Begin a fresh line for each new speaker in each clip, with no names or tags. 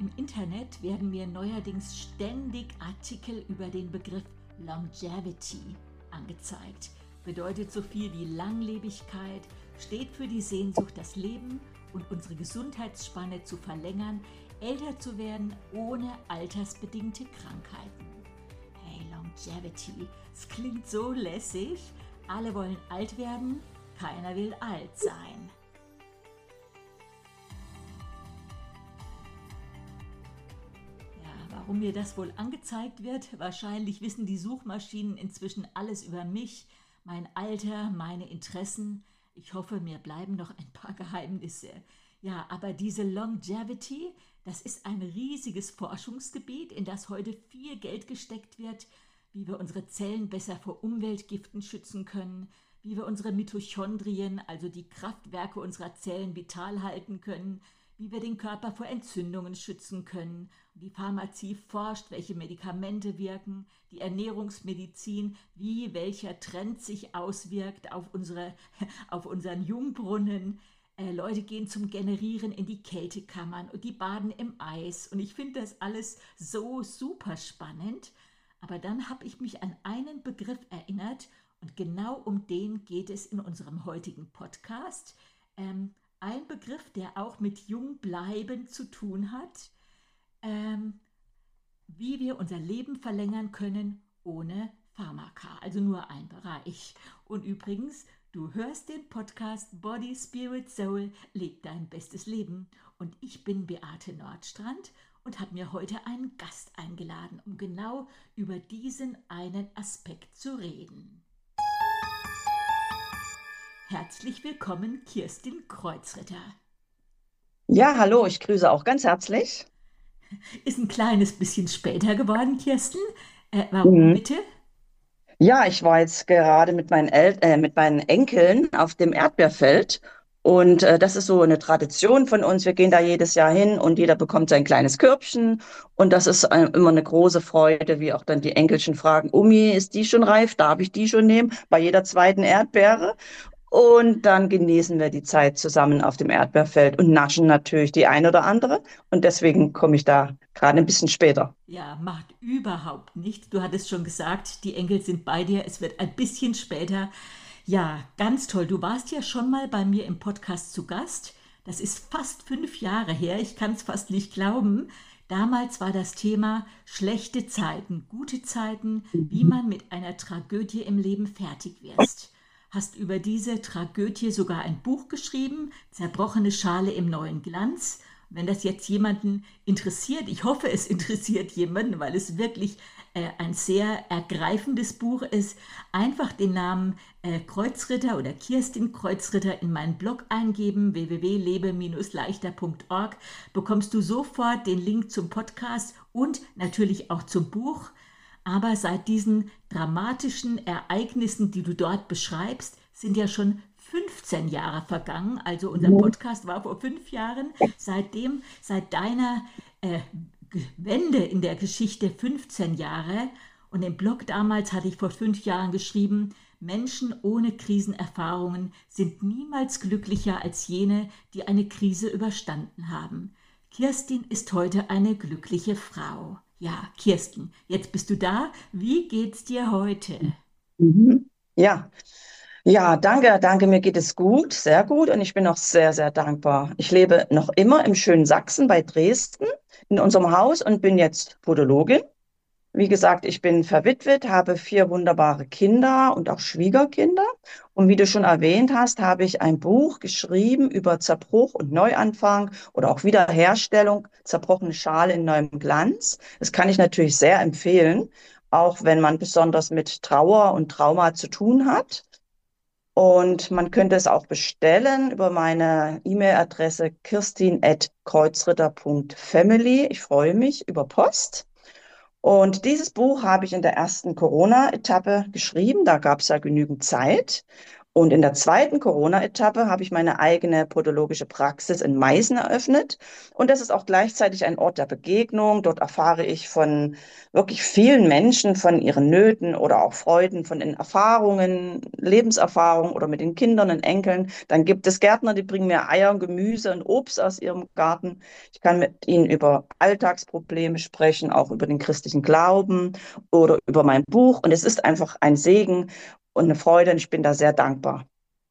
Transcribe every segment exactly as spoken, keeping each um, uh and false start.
Im Internet werden mir neuerdings ständig Artikel über den Begriff Longevity angezeigt. Bedeutet so viel wie Langlebigkeit, steht für die Sehnsucht, das Leben und unsere Gesundheitsspanne zu verlängern, älter zu werden ohne altersbedingte Krankheiten. Hey, Longevity, es klingt so lässig. Alle wollen alt werden, keiner will alt sein. Warum mir das wohl angezeigt wird? Wahrscheinlich wissen die Suchmaschinen inzwischen alles über mich, mein Alter, meine Interessen. Ich hoffe, mir bleiben noch ein paar Geheimnisse. Ja, aber diese Longevity, das ist ein riesiges Forschungsgebiet, in das heute viel Geld gesteckt wird, wie wir unsere Zellen besser vor Umweltgiften schützen können, wie wir unsere Mitochondrien, also die Kraftwerke unserer Zellen, vital halten können, wie wir den Körper vor Entzündungen schützen können. Die Pharmazie forscht, welche Medikamente wirken, die Ernährungsmedizin, wie welcher Trend sich auswirkt auf, unsere, auf unseren Jungbrunnen. Äh, Leute gehen zum Generieren in die Kältekammern und die baden im Eis. Und ich finde das alles so super spannend. Aber dann habe ich mich an einen Begriff erinnert und genau um den geht es in unserem heutigen Podcast. Ähm, Ein Begriff, der auch mit Jungbleiben zu tun hat, ähm, wie wir unser Leben verlängern können ohne Pharmaka, also nur ein Bereich. Und übrigens, du hörst den Podcast Body, Spirit, Soul, leb dein bestes Leben. Und ich bin Beate Nordstrand und habe mir heute einen Gast eingeladen, um genau über diesen einen Aspekt zu reden. Herzlich willkommen, Kirstin Kreuzritter.
Ja, hallo, ich grüße auch ganz herzlich.
Ist ein kleines bisschen später geworden, Kirsten. Äh, warum
Mhm.
bitte?
Ja, ich war jetzt gerade mit meinen El äh, mit meinen Enkeln auf dem Erdbeerfeld und äh, das ist so eine Tradition von uns. Wir gehen da jedes Jahr hin und jeder bekommt sein kleines Körbchen und das ist äh, immer eine große Freude, wie auch dann die Enkelchen fragen, Omi, ist die schon reif? Darf ich die schon nehmen? Bei jeder zweiten Erdbeere. Und dann genießen wir die Zeit zusammen auf dem Erdbeerfeld und naschen natürlich die ein oder andere. Und deswegen komme ich da gerade ein bisschen später.
Ja, macht überhaupt nichts. Du hattest schon gesagt, die Enkel sind bei dir. Es wird ein bisschen später. Ja, ganz toll. Du warst ja schon mal bei mir im Podcast zu Gast. Das ist fast fünf Jahre her. Ich kann es fast nicht glauben. Damals war das Thema schlechte Zeiten, gute Zeiten, wie
Mhm.
man mit einer Tragödie im Leben fertig wird. Hast über diese Tragödie sogar ein Buch geschrieben, Zerbrochene Schale im neuen Glanz. Wenn das jetzt jemanden interessiert, ich hoffe, es interessiert jemanden, weil es wirklich äh, ein sehr ergreifendes Buch ist, einfach den Namen äh, Kreuzritter oder Kirstin Kreuzritter in meinen Blog eingeben, w w w punkt lebe leichter punkt org, bekommst du sofort den Link zum Podcast und natürlich auch zum Buch. Aber seit diesen dramatischen Ereignissen, die du dort beschreibst, sind ja schon fünfzehn Jahre vergangen. Also unser Podcast war vor fünf Jahren. Seitdem, seit deiner äh, Wende in der Geschichte fünfzehn Jahre. Und im Blog damals hatte ich vor fünf Jahren geschrieben, Menschen ohne Krisenerfahrungen sind niemals glücklicher als jene, die eine Krise überstanden haben. Kirstin ist heute eine glückliche Frau. Ja, Kirsten, jetzt bist du da. Wie geht's dir heute?
Mhm. Ja, ja, danke, danke. Mir geht es gut, sehr gut und ich bin auch sehr, sehr dankbar. Ich lebe noch immer im schönen Sachsen bei Dresden in unserem Haus und bin jetzt Podologin. Wie gesagt, ich bin verwitwet, habe vier wunderbare Kinder und auch Schwiegerkinder. Und wie du schon erwähnt hast, habe ich ein Buch geschrieben über Zerbruch und Neuanfang oder auch Wiederherstellung, zerbrochene Schale in neuem Glanz. Das kann ich natürlich sehr empfehlen, auch wenn man besonders mit Trauer und Trauma zu tun hat. Und man könnte es auch bestellen über meine E-Mail-Adresse kirstin at kreuzritter punkt family. Ich freue mich über Post. Und dieses Buch habe ich in der ersten Corona-Etappe geschrieben. Da gab es ja genügend Zeit. Und in der zweiten Corona-Etappe habe ich meine eigene podologische Praxis in Meißen eröffnet. Und das ist auch gleichzeitig ein Ort der Begegnung. Dort erfahre ich von wirklich vielen Menschen, von ihren Nöten oder auch Freuden, von den Erfahrungen, Lebenserfahrungen oder mit den Kindern und Enkeln. Dann gibt es Gärtner, die bringen mir Eier, Gemüse und Obst aus ihrem Garten. Ich kann mit ihnen über Alltagsprobleme sprechen, auch über den christlichen Glauben oder über mein Buch. Und es ist einfach ein Segen und eine Freude und ich bin da sehr dankbar.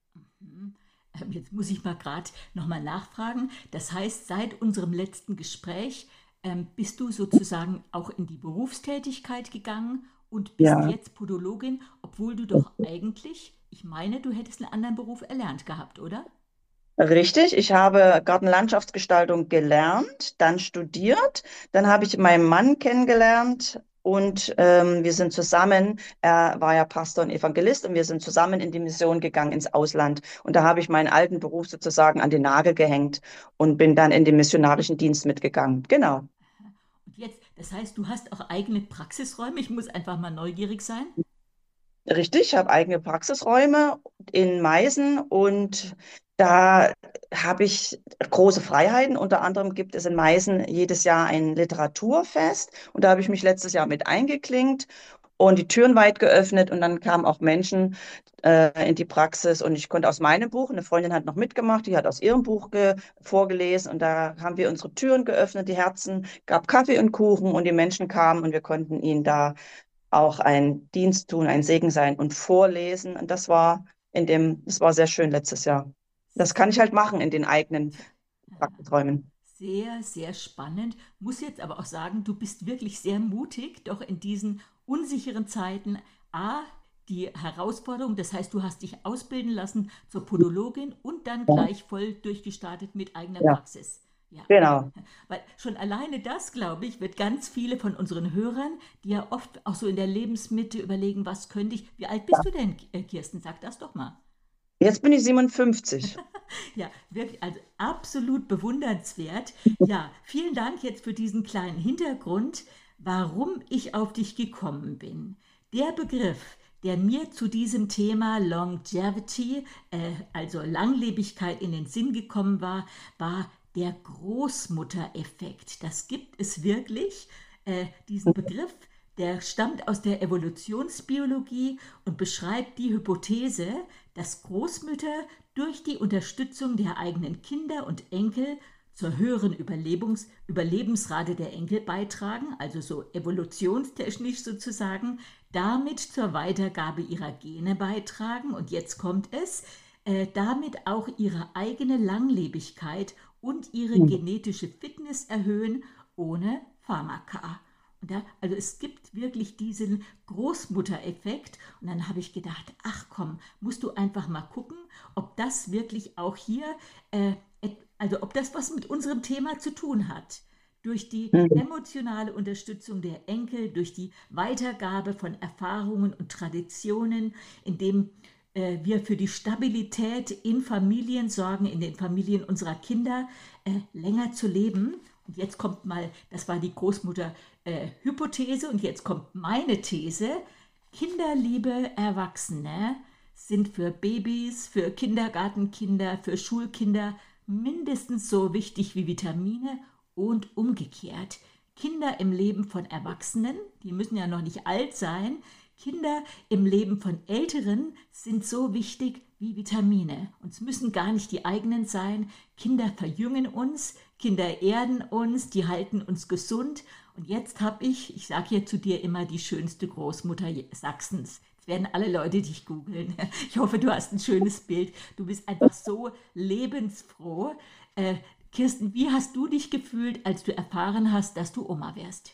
Mhm. Ähm, Jetzt muss ich mal gerade nochmal nachfragen. Das heißt, seit unserem letzten Gespräch ähm, bist du sozusagen auch in die Berufstätigkeit gegangen und bist
Ja,
jetzt Podologin, obwohl du doch eigentlich, ich meine, du hättest einen anderen Beruf erlernt gehabt, oder?
richtig. Ich habe Gartenlandschaftsgestaltung gelernt, dann studiert, dann habe ich meinen Mann kennengelernt und ähm, wir sind zusammen, er war ja Pastor und Evangelist und wir sind zusammen in die Mission gegangen ins Ausland. Und da habe ich meinen alten Beruf sozusagen an den Nagel gehängt und bin dann in den missionarischen Dienst mitgegangen. Genau.
Und jetzt, das heißt, du hast auch eigene Praxisräume. Ich muss einfach mal neugierig sein.
Richtig, ich habe eigene Praxisräume in Meißen und da habe ich große Freiheiten. Unter anderem gibt es in Meißen jedes Jahr ein Literaturfest und da habe ich mich letztes Jahr mit eingeklinkt und die Türen weit geöffnet und dann kamen auch Menschen äh, in die Praxis und ich konnte aus meinem Buch, eine Freundin hat noch mitgemacht, die hat aus ihrem Buch ge vorgelesen und da haben wir unsere Türen geöffnet, die Herzen, gab Kaffee und Kuchen und die Menschen kamen und wir konnten ihnen da auch ein Dienst tun, ein Segen sein und vorlesen. Und das war in dem, das war sehr schön letztes Jahr. Das kann ich halt machen in den eigenen
Tja,
Praxisräumen.
sehr, sehr spannend. Muss jetzt aber auch sagen, du bist wirklich sehr mutig, doch in diesen unsicheren Zeiten. A, die Herausforderung, das heißt, du hast dich ausbilden lassen zur Podologin und dann
Ja,
gleich voll durchgestartet mit eigener
ja,
Praxis. Ja,
genau.
weil schon alleine das, glaube ich, wird ganz viele von unseren Hörern, die ja oft auch so in der Lebensmitte überlegen, was könnte ich. Wie alt bist du denn, äh, Kirsten? Sag das doch mal.
Jetzt bin ich siebenundfünfzig.
Ja, wirklich, also absolut bewundernswert. Ja, vielen Dank jetzt für diesen kleinen Hintergrund, warum ich auf dich gekommen bin. Der Begriff, der mir zu diesem Thema Longevity, äh, also Langlebigkeit in den Sinn gekommen war, war der Großmuttereffekt. Das gibt es wirklich, äh, diesen Begriff. Der stammt aus der Evolutionsbiologie und beschreibt die Hypothese, dass Großmütter durch die Unterstützung der eigenen Kinder und Enkel zur höheren Überlebens Überlebensrate der Enkel beitragen, also so evolutionstechnisch sozusagen, damit zur Weitergabe ihrer Gene beitragen und jetzt kommt es, äh, damit auch ihre eigene Langlebigkeit und ihre genetische Fitness erhöhen ohne Pharmaka. Und da, also es gibt wirklich diesen Großmuttereffekt. Und dann habe ich gedacht, ach komm, musst du einfach mal gucken, ob das wirklich auch hier, äh, also ob das was mit unserem Thema zu tun hat. Durch die
Mhm.
emotionale Unterstützung der Enkel, durch die Weitergabe von Erfahrungen und Traditionen, indem äh, wir für die Stabilität in Familien sorgen, in den Familien unserer Kinder, äh, länger zu leben. Und jetzt kommt mal, das war die Großmutter-Hypothese, und jetzt kommt meine These. Kinderliebe Erwachsene sind für Babys, für Kindergartenkinder, für Schulkinder mindestens so wichtig wie Vitamine und umgekehrt. Kinder im Leben von Erwachsenen, die müssen ja noch nicht alt sein, Kinder im Leben von Älteren sind so wichtig wie Vitamine. Uns müssen gar nicht die eigenen sein. Kinder verjüngen uns, Kinder erden uns, die halten uns gesund. Und jetzt habe ich, ich sage hier zu dir immer, die schönste Großmutter Sachsens. Jetzt werden alle Leute dich googeln. Ich hoffe, du hast ein schönes Bild. Du bist einfach so lebensfroh. Äh, Kirsten, wie hast du dich gefühlt, als du erfahren hast, dass du Oma wärst?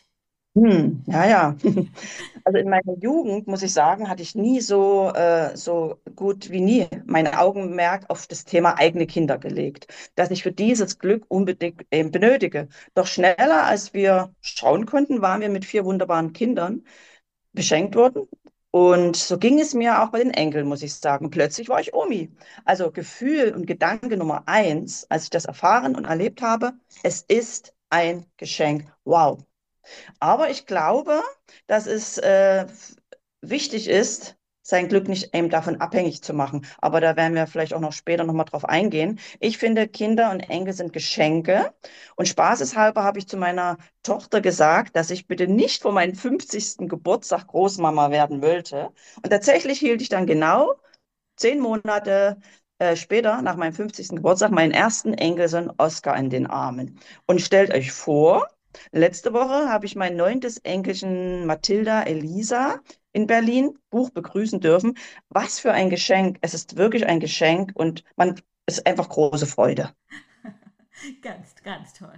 Hm, ja, ja. Also in meiner Jugend, muss ich sagen, hatte ich nie so, äh, so gut wie nie mein Augenmerk auf das Thema eigene Kinder gelegt, dass ich für dieses Glück unbedingt äh, benötige. Doch schneller, als wir schauen konnten, waren wir mit vier wunderbaren Kindern beschenkt worden. Und so ging es mir auch bei den Enkeln, muss ich sagen. Plötzlich war ich Omi. Also Gefühl und Gedanke Nummer eins, als ich das erfahren und erlebt habe, es ist ein Geschenk. Wow. Aber ich glaube, dass es äh, wichtig ist, sein Glück nicht eben davon abhängig zu machen. Aber da werden wir vielleicht auch noch später nochmal drauf eingehen. Ich finde, Kinder und Enkel sind Geschenke. Und spaßeshalber habe ich zu meiner Tochter gesagt, dass ich bitte nicht vor meinem fünfzigsten Geburtstag Großmama werden wollte. Und tatsächlich hielt ich dann genau zehn Monate äh, später, nach meinem fünfzigsten Geburtstag, meinen ersten Enkelsohn Oscar in den Armen. Und stellt euch vor, letzte Woche habe ich mein neuntes Enkelchen Mathilda Elisa in Berlin Buch begrüßen dürfen. Was für ein Geschenk. Es ist wirklich ein Geschenk und man es ist einfach große Freude.
Ganz, ganz toll.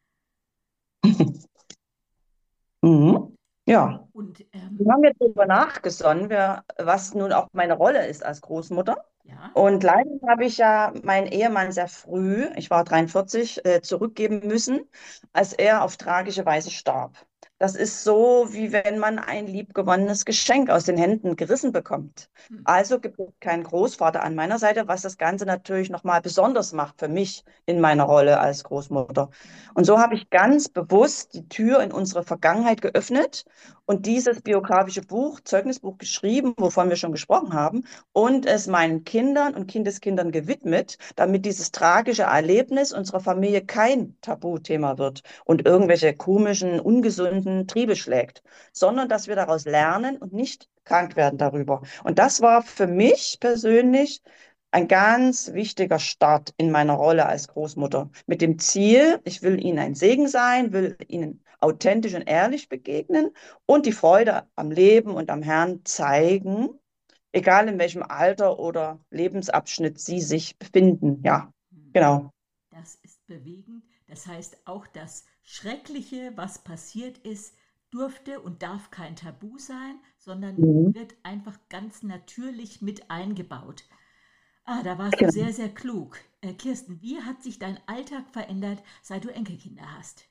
Mhm. Ja,
Und
wir
ähm,
haben jetzt darüber nachgesonnen, wer, was nun auch meine Rolle ist als Großmutter.
ja,
Und leider habe ich ja meinen Ehemann sehr früh, ich war dreiundvierzig, äh, zurückgeben müssen, als er auf tragische Weise starb. Das ist so, wie wenn man ein liebgewonnenes Geschenk aus den Händen gerissen bekommt.
hm,
Also gibt es keinen Großvater an meiner Seite, was das Ganze natürlich nochmal besonders macht für mich in meiner Rolle als Großmutter.
hm,
Und so habe ich ganz bewusst die Tür in unsere Vergangenheit geöffnet und dieses biografische Buch, Zeugnisbuch geschrieben, wovon wir schon gesprochen haben, und es meinen Kindern und Kindeskindern gewidmet, damit dieses tragische Erlebnis unserer Familie kein Tabuthema wird und irgendwelche komischen, ungesunden Triebe schlägt, sondern dass wir daraus lernen und nicht krank werden darüber. Und das war für mich persönlich ein ganz wichtiger Start in meiner Rolle als Großmutter. Mit dem Ziel, ich will Ihnen ein Segen sein, will Ihnen authentisch und ehrlich begegnen und die Freude am Leben und am Herrn zeigen, egal in welchem Alter oder Lebensabschnitt Sie sich befinden. Ja,
hm.
genau.
Das ist bewegend. Das heißt, auch das Schreckliche, was passiert ist, durfte und darf kein Tabu sein, sondern
Mhm.
wird einfach ganz natürlich mit eingebaut. Ah, da warst du
Genau.
sehr, sehr klug. Äh, Kirsten, wie hat sich dein Alltag verändert, seit du Enkelkinder hast?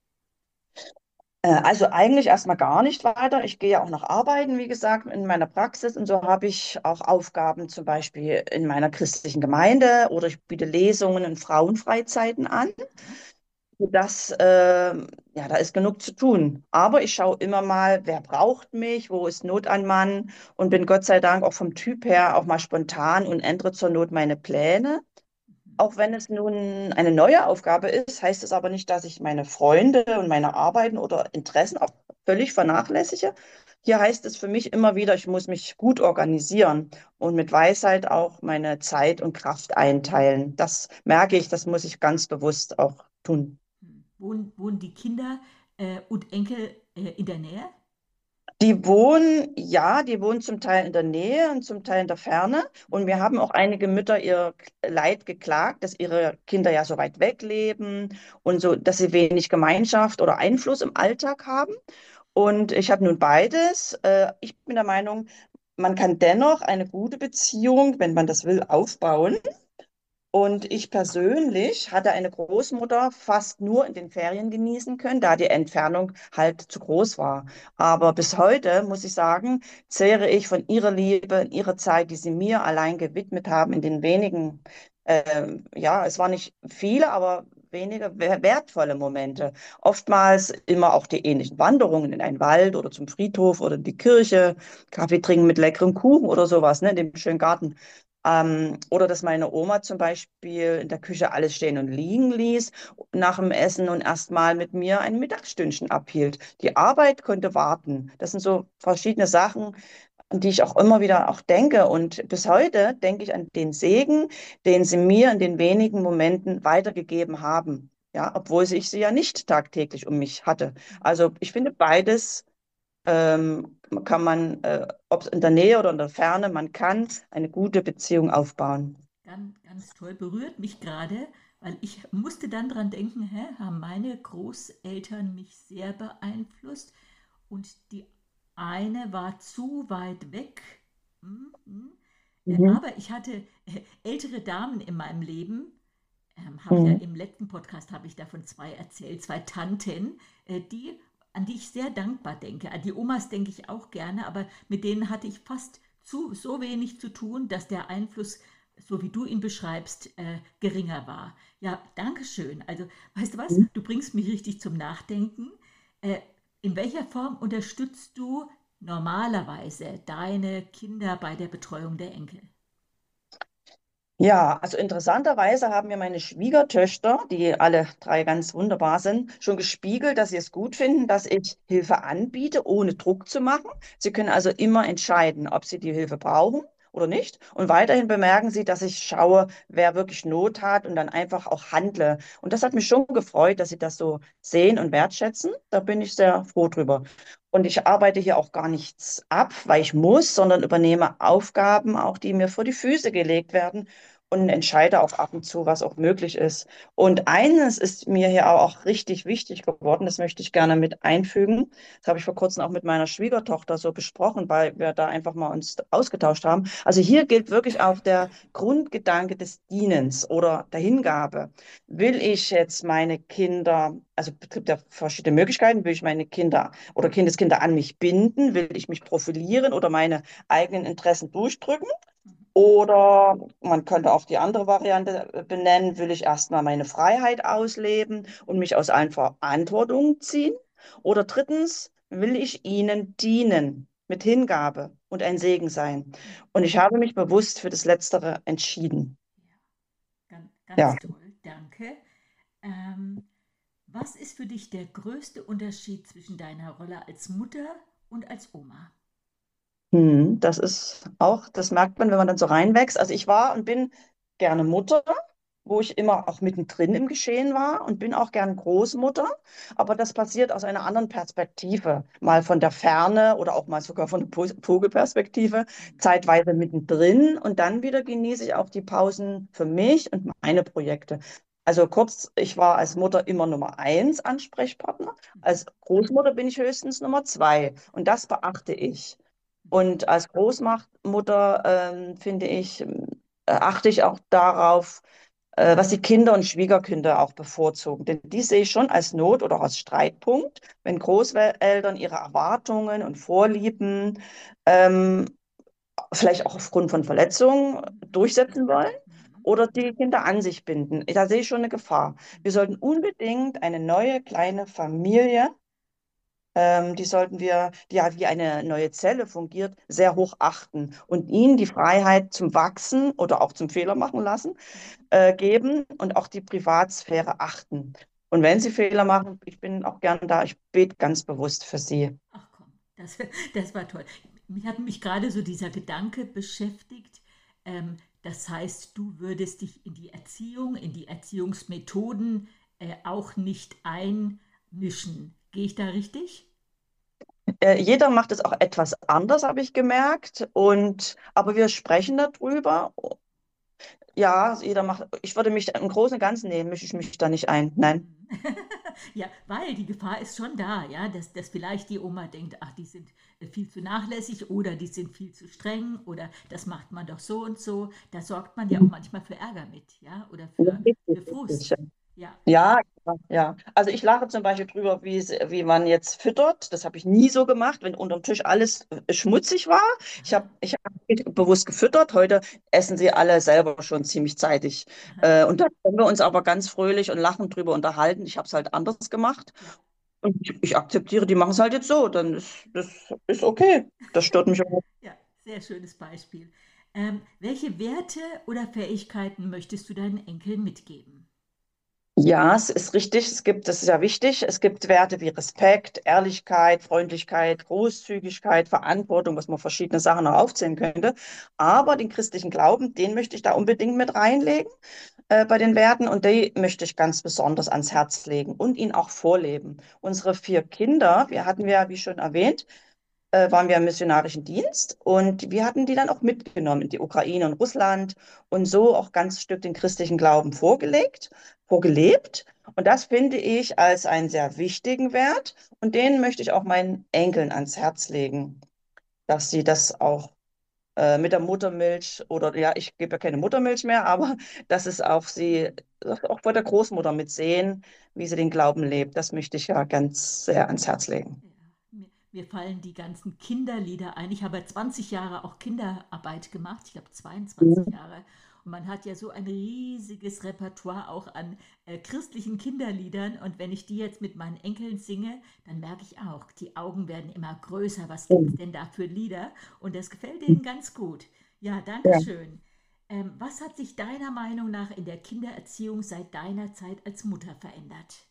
Äh, Also eigentlich erstmal gar nicht weiter. Ich gehe ja auch noch arbeiten, wie gesagt, in meiner Praxis. Und so habe ich auch Aufgaben zum Beispiel in meiner christlichen Gemeinde oder ich biete Lesungen und Frauenfreizeiten an.
Ja?
Das, äh, ja, da ist genug zu tun. Aber ich schaue immer mal, wer braucht mich, wo ist Not an Mann und bin Gott sei Dank auch vom Typ her auch mal spontan und ändere zur Not meine Pläne.
Mhm.
Auch wenn es nun eine neue Aufgabe ist, heißt es aber nicht, dass ich meine Freunde und meine Arbeiten oder Interessen auch völlig vernachlässige. Hier heißt es für mich immer wieder, ich muss mich gut organisieren und mit Weisheit auch meine Zeit und Kraft einteilen. Das merke ich, das muss ich ganz bewusst auch tun.
Hm. Wohnen, wohnen die Kinder äh, und Enkel äh, in der Nähe?
Die wohnen, ja, die wohnen zum Teil in der Nähe und zum Teil in der Ferne. Und
Mhm.
mir haben auch einige Mütter ihr Leid geklagt, dass ihre Kinder ja so weit weg leben und so, dass sie wenig Gemeinschaft oder Einfluss im Alltag haben. Und ich habe nun beides. Äh, Ich bin der Meinung, man kann dennoch eine gute Beziehung, wenn man das will, aufbauen. Und ich persönlich hatte eine Großmutter fast nur in den Ferien genießen können, da die Entfernung halt zu groß war. Aber bis heute, muss ich sagen, zehre ich von ihrer Liebe, ihrer Zeit, die sie mir allein gewidmet haben, in den wenigen, ähm, ja, es waren nicht viele, aber wenige wer- wertvolle Momente. Oftmals immer auch die ähnlichen Wanderungen in einen Wald oder zum Friedhof oder in die Kirche, Kaffee trinken mit leckerem Kuchen oder sowas, ne, in dem schönen Garten. Ähm, oder dass meine Oma zum Beispiel in der Küche alles stehen und liegen ließ nach dem Essen und erstmal mit mir ein Mittagsstündchen abhielt. Die Arbeit konnte warten. Das sind so verschiedene Sachen, an die ich auch immer wieder auch denke. Und bis heute denke ich an den Segen, den sie mir in den wenigen Momenten weitergegeben haben. Ja, obwohl ich sie ja nicht tagtäglich um mich hatte.
Mhm.
Also ich finde beides ähm, kann man, äh, ob es in der Nähe oder in der Ferne, man kann eine gute Beziehung aufbauen.
Ganz, ganz toll, berührt mich gerade, weil ich musste dann dran denken, hä, haben meine Großeltern mich sehr beeinflusst und die eine war zu weit weg. Hm, hm. Äh,
Mhm.
Aber ich hatte äh, ältere Damen in meinem Leben, ähm, habe ich ja
Mhm.
im letzten Podcast habe ich davon zwei erzählt, zwei Tanten, äh, die, an die ich sehr dankbar denke. An die Omas denke ich auch gerne, aber mit denen hatte ich fast zu, so wenig zu tun, dass der Einfluss, so wie du ihn beschreibst, äh, geringer war. Ja, danke schön. Also, weißt du was? Du bringst mich richtig zum Nachdenken. Äh, in welcher Form unterstützt du normalerweise deine Kinder bei der Betreuung der Enkel?
Ja, also interessanterweise haben mir meine Schwiegertöchter, die alle drei ganz wunderbar sind, schon gespiegelt, dass sie es gut finden, dass ich Hilfe anbiete, ohne Druck zu machen. Sie können also immer entscheiden, ob sie die Hilfe brauchen oder nicht. Und weiterhin bemerken sie, dass ich schaue, wer wirklich Not hat und dann einfach auch handle. Und das hat mich schon gefreut, dass sie das so sehen und wertschätzen. Da bin ich sehr froh drüber. Und ich arbeite hier auch gar nichts ab, weil ich muss, sondern übernehme Aufgaben, auch die mir vor die Füße gelegt werden und entscheide auch ab und zu, was auch möglich ist. Und eines ist mir hier auch richtig wichtig geworden, das möchte ich gerne mit einfügen. Das habe ich vor kurzem auch mit meiner Schwiegertochter so besprochen, weil wir da einfach mal uns ausgetauscht haben. Also hier gilt wirklich auch der Grundgedanke des Dienens oder der Hingabe. Will ich jetzt meine Kinder, also es gibt ja verschiedene Möglichkeiten, will ich meine Kinder oder Kindeskinder an mich binden, will ich mich profilieren oder meine eigenen Interessen durchdrücken? Oder man könnte auch die andere Variante äh, benennen, will ich erstmal meine Freiheit ausleben und mich aus allen Verantwortungen ziehen? Oder drittens, will ich ihnen dienen mit Hingabe und ein Segen sein? Und ich habe mich bewusst für das Letztere entschieden.
Ganz,
Ja.
ganz toll, danke. Ähm, was ist für dich der größte Unterschied zwischen deiner Rolle als Mutter und als Oma?
Hm, das ist auch, das merkt man, wenn man dann so reinwächst. Also ich war und bin gerne Mutter, wo ich immer auch mittendrin im Geschehen war und bin auch gern Großmutter. Aber das passiert aus einer anderen Perspektive, mal von der Ferne oder auch mal sogar von der Po- Vogelperspektive, zeitweise mittendrin und dann wieder genieße ich auch die Pausen für mich und meine Projekte. Also kurz, ich war als Mutter immer Nummer eins Ansprechpartner. Als Großmutter bin ich höchstens Nummer zwei und das beachte ich. Und als Großmutter, ähm, finde ich, ähm, achte ich auch darauf, äh, was die Kinder und Schwiegerkinder auch bevorzugen. Denn die sehe ich schon als Not oder als Streitpunkt, wenn Großeltern ihre Erwartungen und Vorlieben ähm, vielleicht auch aufgrund von Verletzungen durchsetzen wollen oder die Kinder an sich binden. Da sehe ich schon eine Gefahr. Wir sollten unbedingt eine neue kleine Familie, ähm, die sollten wir, die ja wie eine neue Zelle fungiert, sehr hoch achten und ihnen die Freiheit zum Wachsen oder auch zum Fehler machen lassen, äh, geben und auch die Privatsphäre achten. Und wenn sie Fehler machen, ich bin auch gern da, ich bete ganz bewusst für sie.
Ach komm, das, das war toll. Mich hat mich gerade so dieser Gedanke beschäftigt. Ähm, das heißt, du würdest dich in die Erziehung, in die Erziehungsmethoden äh, auch nicht einmischen. Gehe ich da richtig?
Äh, jeder macht es auch etwas anders, habe ich gemerkt. Und, aber wir sprechen darüber. Ja, jeder macht, ich würde mich im Großen und Ganzen nehmen, mische ich mich da nicht ein. Nein.
Ja, weil die Gefahr ist schon da, ja, dass, dass vielleicht die Oma denkt, ach, die sind äh, viel zu nachlässig oder die sind viel zu streng oder das macht man doch so und so. Da sorgt man ja auch manchmal für Ärger mit, ja, oder
Ja,
für,
richtig,
für
richtig.
Frust. Ja,
Ja, ja, ja. Also ich lache zum Beispiel drüber, wie, es- wie man jetzt füttert. Das habe ich nie so gemacht, wenn unterm Tisch alles äh, schmutzig war. Ich
aha,
habe ich hab bewusst gefüttert. Heute essen sie alle selber schon ziemlich zeitig.
aha,
Äh, und da können wir uns aber ganz fröhlich und lachend drüber unterhalten. Ich habe es halt anders gemacht.
ja,
Und ich, ich akzeptiere, die machen es halt jetzt so. Dann ist das ist okay. Das stört mich auch.
ja, sehr schönes Beispiel. Ähm, welche Werte oder Fähigkeiten möchtest du deinen Enkeln mitgeben?
Ja, es ist richtig. Es gibt, das ist ja wichtig. Es gibt Werte wie Respekt, Ehrlichkeit, Freundlichkeit, Großzügigkeit, Verantwortung, was man verschiedene Sachen noch aufzählen könnte. Aber den christlichen Glauben, den möchte ich da unbedingt mit reinlegen, äh, bei den Werten. Und die möchte ich ganz besonders ans Herz legen und ihn auch vorleben. Unsere vier Kinder, wir hatten ja, wie schon erwähnt, äh, waren wir im missionarischen Dienst und wir hatten die dann auch mitgenommen in die Ukraine und Russland und so auch ganz Stück den christlichen Glauben vorgelegt, vorgelebt. Und das finde ich als einen sehr wichtigen Wert und den möchte ich auch meinen Enkeln ans Herz legen, dass sie das auch äh, mit der Muttermilch oder ja, ich gebe ja keine Muttermilch mehr, aber dass es auch sie dass auch bei der Großmutter mitsehen, wie sie den Glauben lebt. Das möchte ich ja ganz sehr ans Herz legen.
Ja, mir, mir fallen die ganzen Kinderlieder ein. Ich habe zwanzig Jahre auch Kinderarbeit gemacht. Ich habe zweiundzwanzig Jahre. Und man hat ja so ein riesiges Repertoire auch an äh, christlichen Kinderliedern. Und wenn ich die jetzt mit meinen Enkeln singe, dann merke ich auch, die Augen werden immer größer. Was gibt es denn da für Lieder? Und das gefällt denen ganz gut. Ja, danke
Ja.
schön. Ähm, was hat sich deiner Meinung nach in der Kindererziehung seit deiner Zeit als Mutter verändert?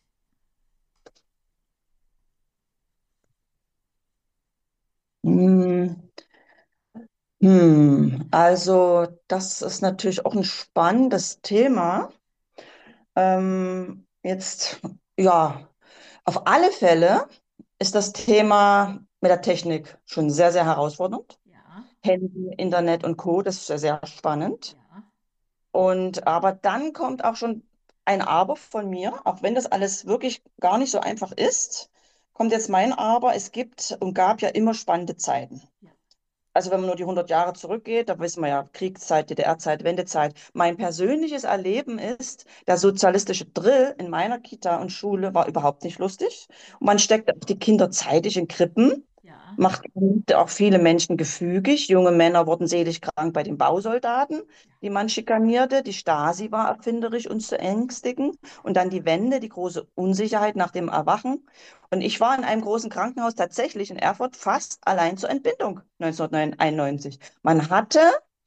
Hm, hm. Also, das ist natürlich auch ein spannendes Thema. Ähm, jetzt, ja, auf alle Fälle ist das Thema mit der Technik schon sehr, sehr herausfordernd.
Ja,
Handy, Internet und Co., das ist sehr, sehr spannend.
ja.
Und aber dann kommt auch schon ein Aber von mir, auch wenn das alles wirklich gar nicht so einfach ist, kommt jetzt mein Aber. Es gibt und gab ja immer spannende Zeiten.
Ja.
Also wenn man nur die hundert Jahre zurückgeht, da wissen wir ja, Kriegszeit, D D R-Zeit, Wendezeit. Mein persönliches Erleben ist, der sozialistische Drill in meiner Kita und Schule war überhaupt nicht lustig. Und man steckt auch die Kinder zeitig in Krippen,
Ja,
macht auch viele Menschen gefügig. Junge Männer wurden seelisch krank bei den Bausoldaten, die man schikanierte. Die Stasi war erfinderisch, uns zu ängstigen. Und dann die Wende, die große Unsicherheit nach dem Erwachen. Und ich war in einem großen Krankenhaus tatsächlich in Erfurt fast allein zur Entbindung neunzehnhunderteinundneunzig. Man hatte,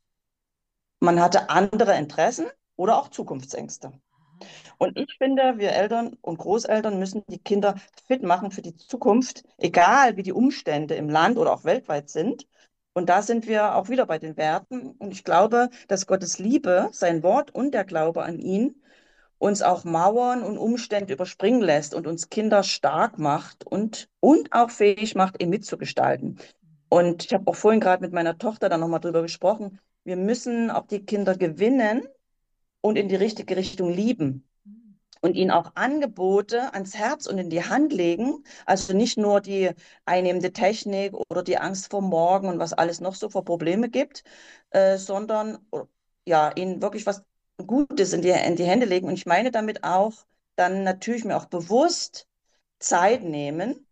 man hatte andere Interessen oder auch Zukunftsängste.
aha,
Und ich finde, wir Eltern und Großeltern müssen die Kinder fit machen für die Zukunft, egal wie die Umstände im Land oder auch weltweit sind. Und da sind wir auch wieder bei den Werten. Und ich glaube, dass Gottes Liebe, sein Wort und der Glaube an ihn uns auch Mauern und Umstände überspringen lässt und uns Kinder stark macht und, und auch fähig macht, ihn mitzugestalten. Und ich habe auch vorhin gerade mit meiner Tochter da nochmal drüber gesprochen. Wir müssen auch die Kinder gewinnen und in die richtige Richtung lieben
mhm,
und ihnen auch Angebote ans Herz und in die Hand legen. Also nicht nur die einnehmende Technik oder die Angst vor morgen und was alles noch so für Probleme gibt, äh, sondern ja, ihnen wirklich was Gutes in die, in die Hände legen. Und ich meine damit auch dann natürlich mir auch bewusst Zeit nehmen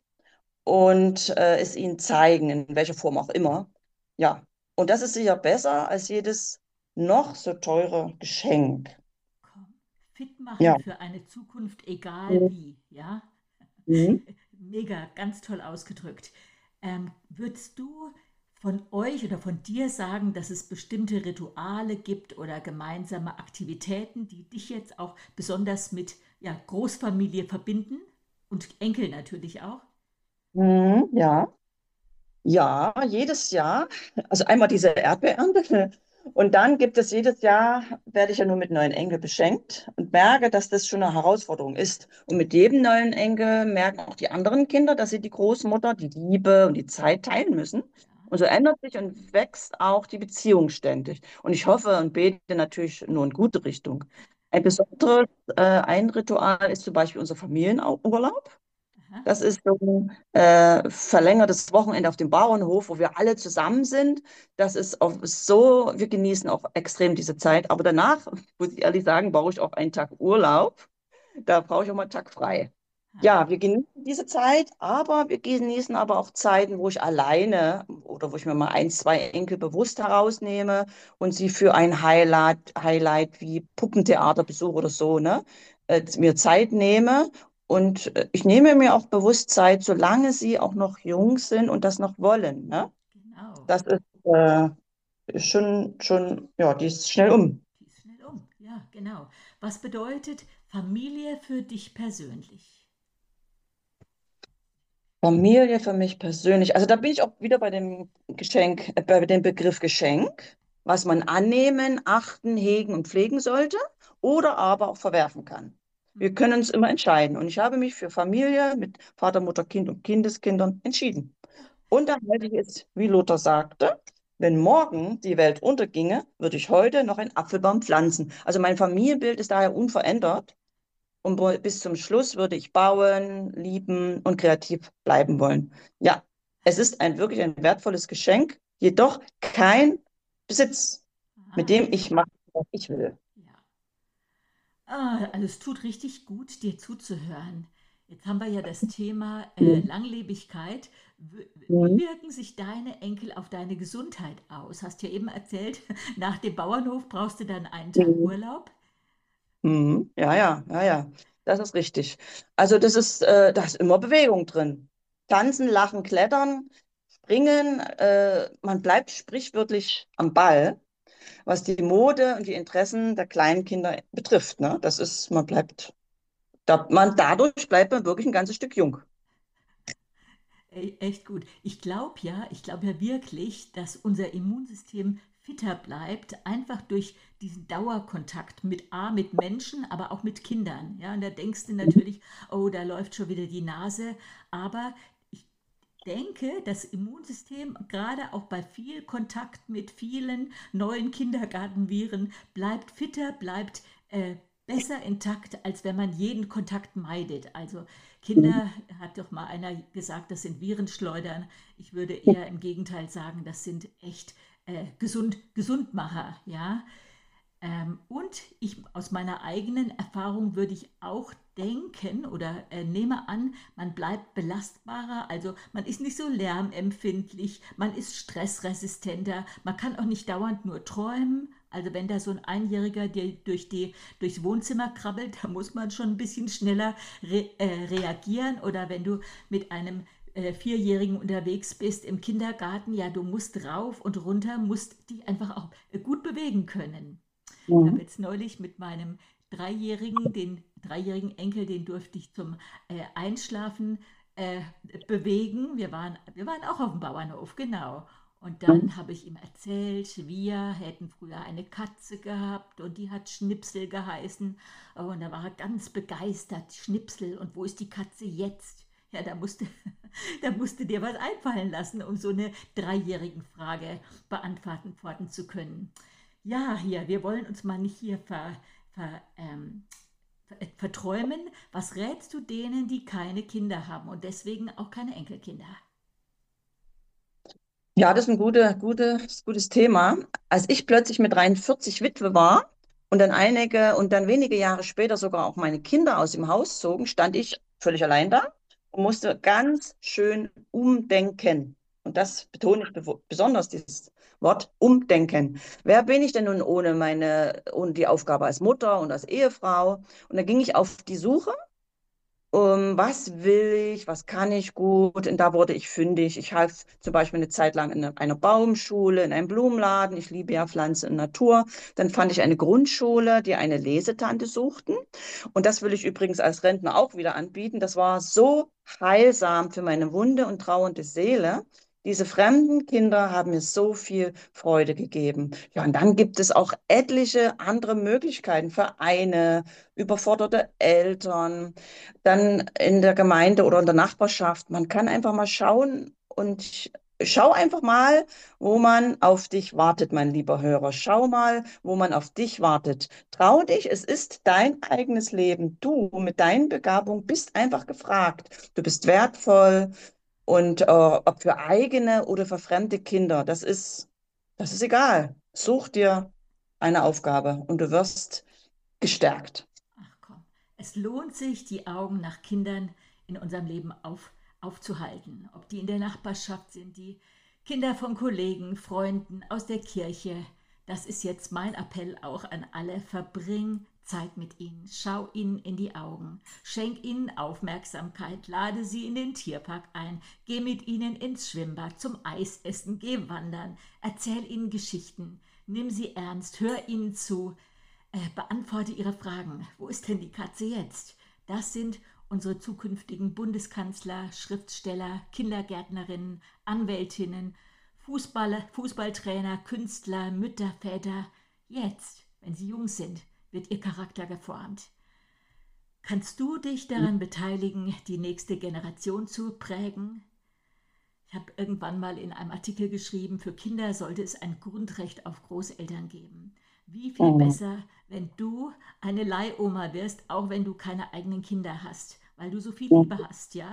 und äh, es ihnen zeigen, in welcher Form auch immer. Ja, und das ist sicher besser als jedes noch so teure Geschenk.
komm. Fit machen
Ja.
für eine Zukunft, egal
Mhm.
wie, ja?
Mhm.
Mega, ganz toll ausgedrückt. Ähm, würdest du von euch oder von dir sagen, dass es bestimmte Rituale gibt oder gemeinsame Aktivitäten, die dich jetzt auch besonders mit ja, Großfamilie verbinden und Enkel natürlich auch?
Mhm, ja, ja, jedes Jahr. Also einmal diese Erdbeerernte. Und dann gibt es jedes Jahr, werde ich ja nur mit neuen Enkel beschenkt und merke, dass das schon eine Herausforderung ist. Und mit jedem neuen Enkel merken auch die anderen Kinder, dass sie die Großmutter, die Liebe und die Zeit teilen müssen.
Ja,
Und so ändert sich und wächst auch die Beziehung ständig. Und ich hoffe und bete natürlich nur in gute Richtung. Ein besonderes, äh, ein Ritual ist zum Beispiel unser Familienurlaub.
aha,
Das ist so ein äh, verlängertes Wochenende auf dem Bauernhof, wo wir alle zusammen sind. Das ist auch so, wir genießen auch extrem diese Zeit. Aber danach, muss ich ehrlich sagen, brauche ich auch einen Tag Urlaub. Da brauche ich auch mal einen Tag frei.
aha,
Ja, wir genießen diese Zeit, aber wir genießen aber auch Zeiten, wo ich alleine oder wo ich mir mal ein, zwei Enkel bewusst herausnehme und sie für ein Highlight, Highlight wie Puppentheaterbesuch oder so, ne, äh, mir Zeit nehme. Und äh, ich nehme mir auch bewusst Zeit, solange sie auch noch jung sind und das noch wollen, ne?
genau.
Das ist äh, schon, schon, ja, die ist schnell um.
Die ist schnell um. Ja, genau. Was bedeutet Familie für dich persönlich?
Familie für mich persönlich. Also da bin ich auch wieder bei dem Geschenk, äh, bei dem Begriff Geschenk, was man annehmen, achten, hegen und pflegen sollte oder aber auch verwerfen kann. Wir
Mhm.
können uns immer entscheiden. Und ich habe mich für Familie mit Vater, Mutter, Kind und Kindeskindern entschieden. Und da halte ich es, wie Luther sagte, wenn morgen die Welt unterginge, würde ich heute noch einen Apfelbaum pflanzen. Also mein Familienbild ist daher unverändert. Und wo- bis zum Schluss würde ich bauen, lieben und kreativ bleiben wollen. Ja, es ist ein wirklich ein wertvolles Geschenk, jedoch kein Besitz, mit
Ah,
dem ich mache, was ich will.
ja. Ah, also es tut richtig gut, dir zuzuhören. Jetzt haben wir ja das Thema äh,
Mhm.
Langlebigkeit. W- Wie
Mhm.
wirken sich deine Enkel auf deine Gesundheit aus? Hast ja eben erzählt, nach dem Bauernhof brauchst du dann einen Tag
Mhm.
Urlaub.
Mhm. Ja, ja, ja, ja, das ist richtig. Also das ist, äh, da ist immer Bewegung drin. Tanzen, lachen, klettern, springen, äh, man bleibt sprichwörtlich am Ball, was die Mode und die Interessen der kleinen Kinder betrifft, ne? Das ist, man bleibt, da, man, dadurch bleibt man wirklich ein ganzes Stück jung.
E echt gut. Ich glaube ja ich glaube ja wirklich, dass unser Immunsystem fitter bleibt, einfach durch diesen Dauerkontakt mit A, mit Menschen, aber auch mit Kindern. Ja, und da denkst du natürlich: „Oh, da läuft schon wieder die Nase.“ Aber ich denke, das Immunsystem, gerade auch bei viel Kontakt mit vielen neuen Kindergartenviren, bleibt fitter, bleibt äh, besser intakt, als wenn man jeden Kontakt meidet. Also
Mhm.
Kinder, hat doch mal einer gesagt, das sind Virenschleudern. Ich würde eher im Gegenteil sagen, das sind echt äh, gesund, Gesundmacher. Ja? Ähm, und ich aus meiner eigenen Erfahrung würde ich auch denken oder äh, nehme an, man bleibt belastbarer, also man ist nicht so lärmempfindlich, man ist stressresistenter, man kann auch nicht dauernd nur träumen. Also wenn da so ein Einjähriger dir durch die, durchs Wohnzimmer krabbelt, da muss man schon ein bisschen schneller re äh, reagieren. Oder wenn du mit einem äh, Vierjährigen unterwegs bist im Kindergarten, ja, du musst rauf und runter, musst dich einfach auch äh, gut bewegen können. Ich habe
Mhm.
jetzt neulich mit meinem Dreijährigen, den dreijährigen Enkel, den durfte ich zum äh, Einschlafen äh, bewegen. Wir waren, wir waren auch auf dem Bauernhof, genau. Und
Mhm.
dann habe ich ihm erzählt, wir hätten früher eine Katze gehabt und die hat Schnipsel geheißen. Oh, und da war er ganz begeistert. Schnipsel, und wo ist die Katze jetzt? Ja, da musste, da musste dir was einfallen lassen, um so eine dreijährigen Frage beantworten zu können. Ja, hier, wir wollen uns mal nicht hier ver, ver, ähm, ver, verträumen. Was rätst du denen, die keine Kinder haben und deswegen auch keine Enkelkinder?
Ja, das ist ein gute, gutes, gutes Thema. Als ich plötzlich mit dreiundvierzig Witwe war und dann einige und dann wenige Jahre später sogar auch meine Kinder aus dem Haus zogen, stand ich völlig allein da und musste ganz schön umdenken. Und das betone ich bewo- besonders, dieses Wort umdenken. Wer bin ich denn nun ohne meine, ohne die Aufgabe als Mutter und als Ehefrau? Und da ging ich auf die Suche, um, was will ich, was kann ich gut? Und da wurde ich fündig. Ich half zum Beispiel eine Zeit lang in einer Baumschule, in einem Blumenladen. Ich liebe ja Pflanze und Natur. Dann fand ich eine Grundschule, die eine Lesetante suchten. Und das will ich übrigens als Rentner auch wieder anbieten. Das war so heilsam für meine wunde und trauernde Seele. Diese fremden Kinder haben mir so viel Freude gegeben. Ja, und dann gibt es auch etliche andere Möglichkeiten, Vereine, überforderte Eltern, dann in der Gemeinde oder in der Nachbarschaft. Man kann einfach mal schauen und schau einfach mal, wo man auf dich wartet, mein lieber Hörer. Schau mal, wo man auf dich wartet. Trau dich, es ist dein eigenes Leben. Du mit deinen Begabungen bist einfach gefragt. Du bist wertvoll und äh, ob für eigene oder für fremde Kinder, das ist, das ist egal. Such dir eine Aufgabe und du wirst gestärkt.
Ach komm, es lohnt sich, die Augen nach Kindern in unserem Leben auf, aufzuhalten. Ob die in der Nachbarschaft sind, die Kinder von Kollegen, Freunden, aus der Kirche. Das ist jetzt mein Appell auch an alle. Verbring Zeit mit ihnen. Schau ihnen in die Augen. Schenk ihnen Aufmerksamkeit. Lade sie in den Tierpark ein. Geh mit ihnen ins Schwimmbad, zum Eisessen. Geh wandern. Erzähl ihnen Geschichten. Nimm sie ernst. Hör ihnen zu. Äh, beantworte Ihre Fragen. Wo ist denn die Katze jetzt? Das sind unsere zukünftigen Bundeskanzler, Schriftsteller, Kindergärtnerinnen, Anwältinnen, Fußballer, Fußballtrainer, Künstler, Mütter, Väter. Jetzt, wenn sie jung sind, wird ihr Charakter geformt. Kannst du dich daran beteiligen, die nächste Generation zu prägen? Ich habe irgendwann mal in einem Artikel geschrieben, für Kinder sollte es ein Grundrecht auf Großeltern geben. Wie viel
Mhm.
besser, wenn du eine Leihoma wirst, auch wenn du keine eigenen Kinder hast, weil du so viel Liebe hast, ja?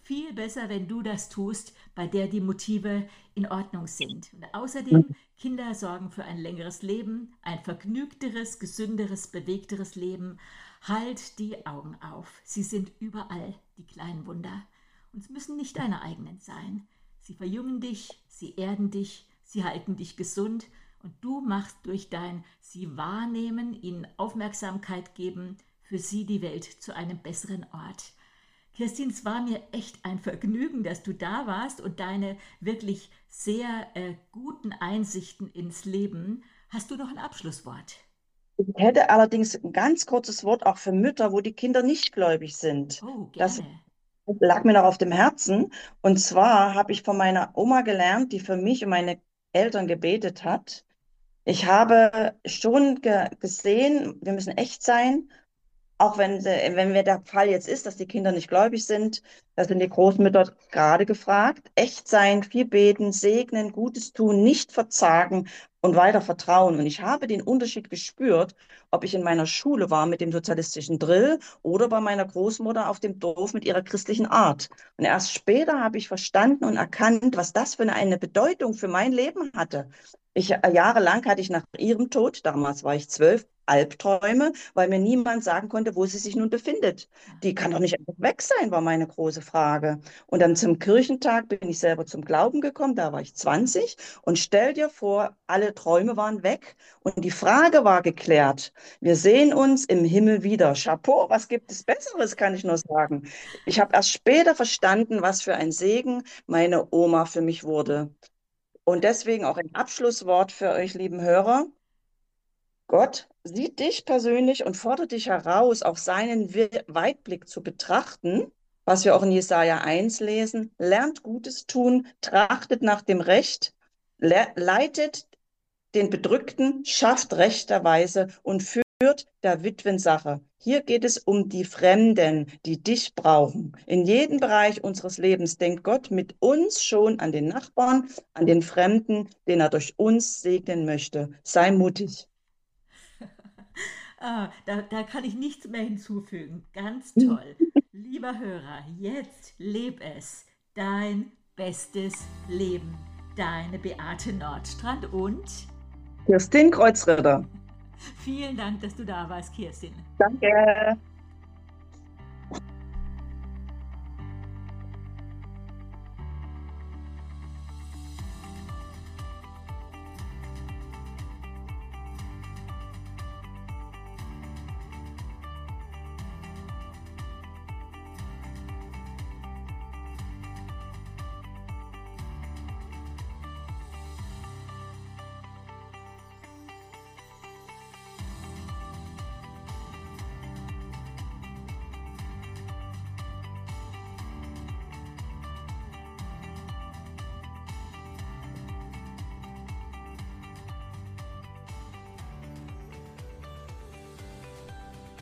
viel besser, wenn du das tust, bei der die Motive in Ordnung sind. Und außerdem, Kinder sorgen für ein längeres Leben, ein vergnügteres, gesünderes, bewegteres Leben. Halt die Augen auf. Sie sind überall, die kleinen Wunder. Und es müssen nicht deine eigenen sein. Sie verjüngen dich, sie erden dich, sie halten dich gesund und du machst durch dein Sie wahrnehmen, ihnen Aufmerksamkeit geben, für sie die Welt zu einem besseren Ort. Kirstin, es war mir echt ein Vergnügen, dass du da warst und deine wirklich sehr äh, guten Einsichten ins Leben. Hast du noch ein Abschlusswort?
Ich hätte allerdings ein ganz kurzes Wort auch für Mütter, wo die Kinder nicht gläubig sind.
Oh,
Das
gerne.
lag mir noch auf dem Herzen. Und zwar habe ich von meiner Oma gelernt, die für mich und meine Eltern gebetet hat. Ich habe schon ge gesehen, wir müssen echt sein. Auch wenn, sie, wenn mir der Fall jetzt ist, dass die Kinder nicht gläubig sind, da sind die Großmütter gerade gefragt. Echt sein, viel beten, segnen, Gutes tun, nicht verzagen und weiter vertrauen. Und ich habe den Unterschied gespürt, ob ich in meiner Schule war mit dem sozialistischen Drill oder bei meiner Großmutter auf dem Dorf mit ihrer christlichen Art. Und erst später habe ich verstanden und erkannt, was das für eine Bedeutung für mein Leben hatte. Ich, äh, jahrelang hatte ich nach ihrem Tod, damals war ich zwölf, Albträume, weil mir niemand sagen konnte, wo sie sich nun befindet. Die kann doch nicht einfach weg sein, war meine große Frage. Und dann zum Kirchentag bin ich selber zum Glauben gekommen, da war ich zwanzig. Und stell dir vor, alle Träume waren weg und die Frage war geklärt. Wir sehen uns im Himmel wieder. Chapeau, was gibt es Besseres, kann ich nur sagen. Ich habe erst später verstanden, was für ein Segen meine Oma für mich wurde. Und deswegen auch ein Abschlusswort für euch, lieben Hörer. Gott sieht dich persönlich und fordert dich heraus, auch seinen We- Weitblick zu betrachten, was wir auch in Jesaja eins lesen. Lernt Gutes tun, trachtet nach dem Recht, le leitet den Bedrückten, schafft rechterweise und führt der Witwen Sache. Hier geht es um die Fremden, die dich brauchen. In jedem Bereich unseres Lebens denkt Gott mit uns schon an den Nachbarn, an den Fremden, den er durch uns segnen möchte. Sei mutig.
Ah, da, da kann ich nichts mehr hinzufügen. Ganz toll. Lieber Hörer, jetzt leb es. Dein bestes Leben. Deine Beate Nordstrand und
Kirstin Kreuzritter.
vielen Dank, dass du da warst, Kirstin.
Danke.